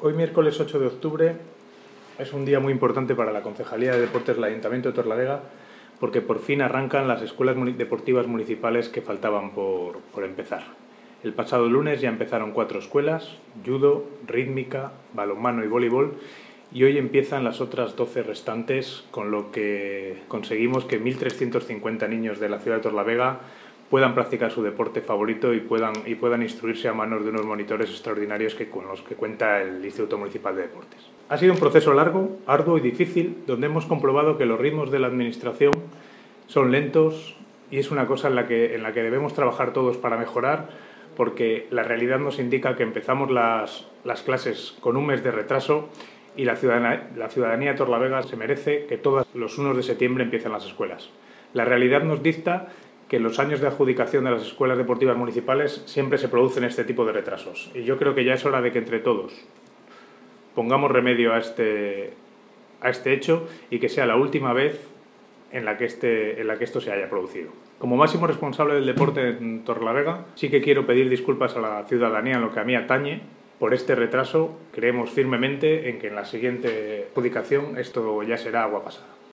Hoy miércoles 8 de octubre es un día muy importante para la Concejalía de Deportes del Ayuntamiento de Torlavega porque por fin arrancan las escuelas deportivas municipales que faltaban por empezar. El pasado lunes ya empezaron 4 escuelas: judo, rítmica, balonmano y voleibol, y hoy empiezan las otras 12 restantes, con lo que conseguimos que 1.350 niños de la ciudad de Torlavega puedan practicar su deporte favorito y puedan instruirse a manos de unos monitores extraordinarios con los que cuenta el Instituto Municipal de Deportes. Ha sido un proceso largo, arduo y difícil, donde hemos comprobado que los ritmos de la Administración son lentos, y es una cosa en la que debemos trabajar todos para mejorar, porque la realidad nos indica que empezamos las clases con un mes de retraso y la ciudadanía de Torlavega se merece que todos los 1 de septiembre empiecen las escuelas. La realidad nos dicta que en los años de adjudicación de las escuelas deportivas municipales siempre se producen este tipo de retrasos, y yo creo que ya es hora de que entre todos pongamos remedio a este hecho y que sea la última vez en la que esto se haya producido. Como máximo responsable del deporte en Torlavega, sí que quiero pedir disculpas a la ciudadanía en lo que a mí atañe por este retraso. Creemos firmemente en que en la siguiente adjudicación esto ya será agua pasada.